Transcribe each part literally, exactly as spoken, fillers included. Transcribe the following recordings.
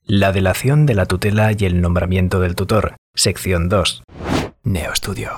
La delación de la tutela y el nombramiento del tutor. Sección dos. NeoStudio.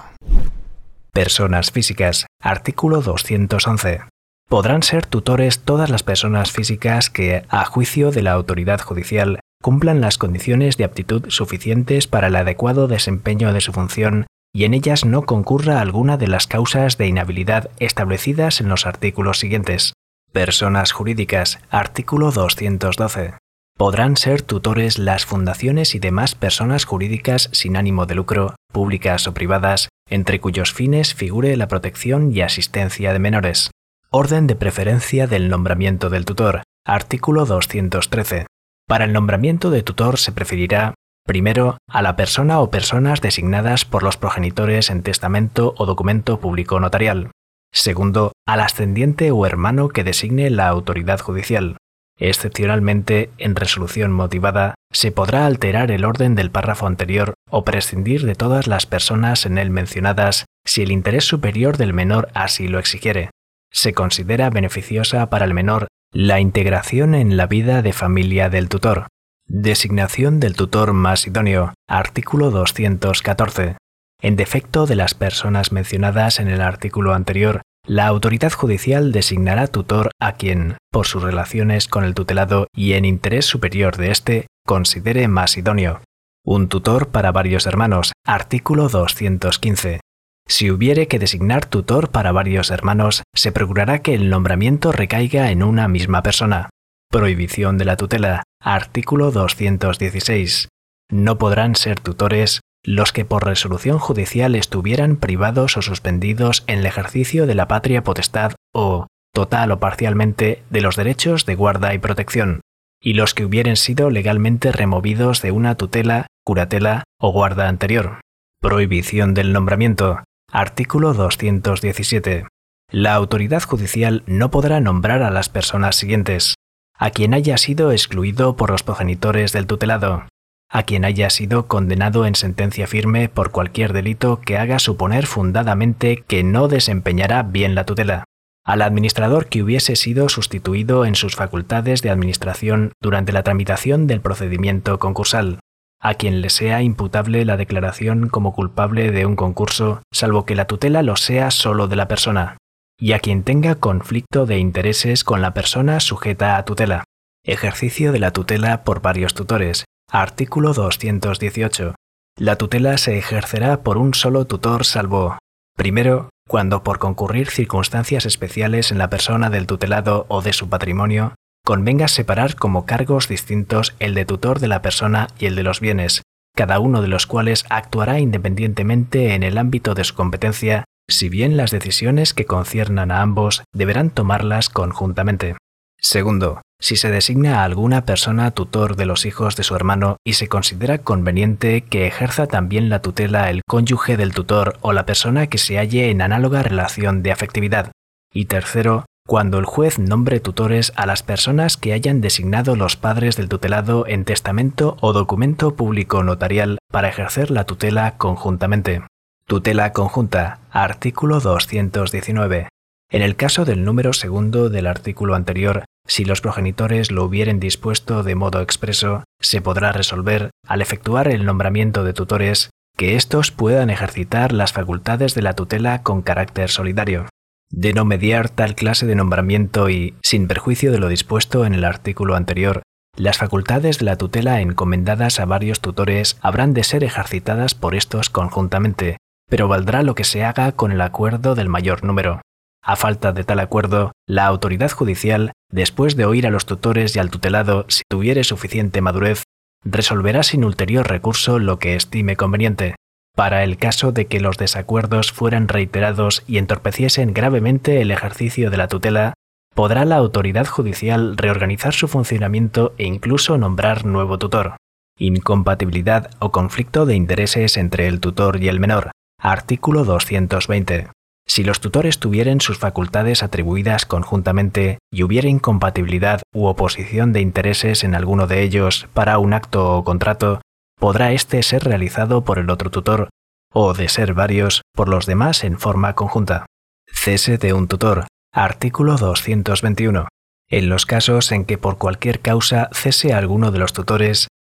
Personas físicas. Artículo doscientos once. Podrán ser tutores todas las personas físicas que, a juicio de la autoridad judicial, cumplan las condiciones de aptitud suficientes para el adecuado desempeño de su función y en ellas no concurra alguna de las causas de inhabilidad establecidas en los artículos siguientes. Personas jurídicas. Artículo doscientos doce. Podrán ser tutores las fundaciones y demás personas jurídicas sin ánimo de lucro, públicas o privadas, entre cuyos fines figure la protección y asistencia de menores. Orden de preferencia del nombramiento del tutor. Artículo doscientos trece. Para el nombramiento de tutor se preferirá, primero, a la persona o personas designadas por los progenitores en testamento o documento público notarial. Segundo, al ascendiente o hermano que designe la autoridad judicial. Excepcionalmente, en resolución motivada, se podrá alterar el orden del párrafo anterior o prescindir de todas las personas en él mencionadas si el interés superior del menor así lo exigiere. Se considera beneficiosa para el menor la integración en la vida de familia del tutor. Designación del tutor más idóneo. Artículo doscientos catorce. En defecto de las personas mencionadas en el artículo anterior, la autoridad judicial designará tutor a quien, por sus relaciones con el tutelado y en interés superior de éste, considere más idóneo. Un tutor para varios hermanos. Artículo doscientos quince. Si hubiere que designar tutor para varios hermanos, se procurará que el nombramiento recaiga en una misma persona. Prohibición de la tutela. Artículo doscientos dieciséis. No podrán ser tutores los que por resolución judicial estuvieran privados o suspendidos en el ejercicio de la patria potestad o, total o parcialmente, de los derechos de guarda y protección, y los que hubieren sido legalmente removidos de una tutela, curatela o guarda anterior. Prohibición del nombramiento. Artículo doscientos diecisiete. La autoridad judicial no podrá nombrar a las personas siguientes: a quien haya sido excluido por los progenitores del tutelado, a quien haya sido condenado en sentencia firme por cualquier delito que haga suponer fundadamente que no desempeñará bien la tutela, al administrador que hubiese sido sustituido en sus facultades de administración durante la tramitación del procedimiento concursal, a quien le sea imputable la declaración como culpable de un concurso, salvo que la tutela lo sea solo de la persona, y a quien tenga conflicto de intereses con la persona sujeta a tutela. Ejercicio de la tutela por varios tutores. Artículo doscientos dieciocho. La tutela se ejercerá por un solo tutor salvo, primero, cuando por concurrir circunstancias especiales en la persona del tutelado o de su patrimonio, convenga separar como cargos distintos el de tutor de la persona y el de los bienes, cada uno de los cuales actuará independientemente en el ámbito de su competencia, si bien las decisiones que conciernan a ambos deberán tomarlas conjuntamente. Segundo, si se designa a alguna persona tutor de los hijos de su hermano y se considera conveniente que ejerza también la tutela el cónyuge del tutor o la persona que se halle en análoga relación de afectividad. Y tercero, cuando el juez nombre tutores a las personas que hayan designado los padres del tutelado en testamento o documento público notarial para ejercer la tutela conjuntamente. Tutela conjunta. Artículo doscientos diecinueve. En el caso del número segundo del artículo anterior, si los progenitores lo hubieren dispuesto de modo expreso, se podrá resolver, al efectuar el nombramiento de tutores, que éstos puedan ejercitar las facultades de la tutela con carácter solidario. De no mediar tal clase de nombramiento y, sin perjuicio de lo dispuesto en el artículo anterior, las facultades de la tutela encomendadas a varios tutores habrán de ser ejercitadas por estos conjuntamente, pero valdrá lo que se haga con el acuerdo del mayor número. A falta de tal acuerdo, la autoridad judicial, después de oír a los tutores y al tutelado si tuviere suficiente madurez, resolverá sin ulterior recurso lo que estime conveniente. Para el caso de que los desacuerdos fueran reiterados y entorpeciesen gravemente el ejercicio de la tutela, podrá la autoridad judicial reorganizar su funcionamiento e incluso nombrar nuevo tutor. Incompatibilidad o conflicto de intereses entre el tutor y el menor. Artículo doscientos veinte. Si los tutores tuvieren sus facultades atribuidas conjuntamente y hubiera incompatibilidad u oposición de intereses en alguno de ellos para un acto o contrato, podrá éste ser realizado por el otro tutor, o, de ser varios, por los demás en forma conjunta. Cese de un tutor. Artículo doscientos veintiuno. En los casos en que por cualquier causa cese alguno de los tutores,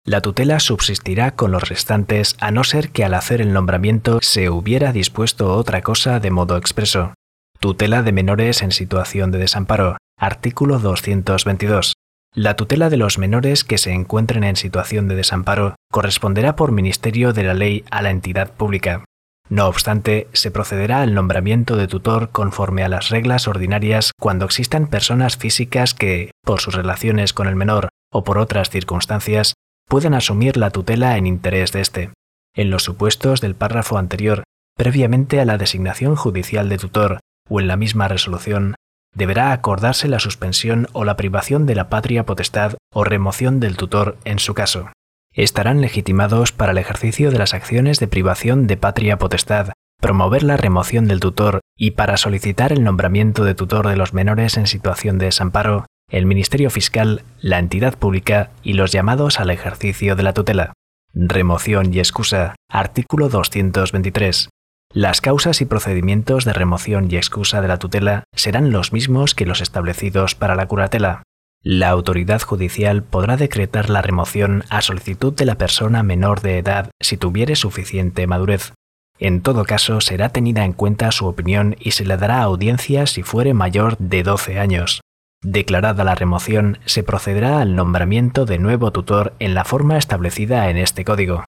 La tutela subsistirá con los restantes a no ser que al hacer el nombramiento se hubiera dispuesto otra cosa de modo expreso. Tutela de menores en situación de desamparo. Artículo doscientos veintidós. La tutela de los menores que se encuentren en situación de desamparo corresponderá por ministerio de la ley a la entidad pública. No obstante, se procederá al nombramiento de tutor conforme a las reglas ordinarias cuando existan personas físicas que, por sus relaciones con el menor o por otras circunstancias, puedan asumir la tutela en interés de éste. En los supuestos del párrafo anterior, previamente a la designación judicial de tutor o en la misma resolución, deberá acordarse la suspensión o la privación de la patria potestad o remoción del tutor en su caso. Estarán legitimados para el ejercicio de las acciones de privación de patria potestad, promover la remoción del tutor y para solicitar el nombramiento de tutor de los menores en situación de desamparo, el Ministerio Fiscal, la entidad pública y los llamados al ejercicio de la tutela. Remoción y excusa. Artículo doscientos veintitrés. Las causas y procedimientos de remoción y excusa de la tutela serán los mismos que los establecidos para la curatela. La autoridad judicial podrá decretar la remoción a solicitud de la persona menor de edad si tuviere suficiente madurez. En todo caso, será tenida en cuenta su opinión y se le dará audiencia si fuere mayor de doce años. Declarada la remoción, se procederá al nombramiento de nuevo tutor en la forma establecida en este Código.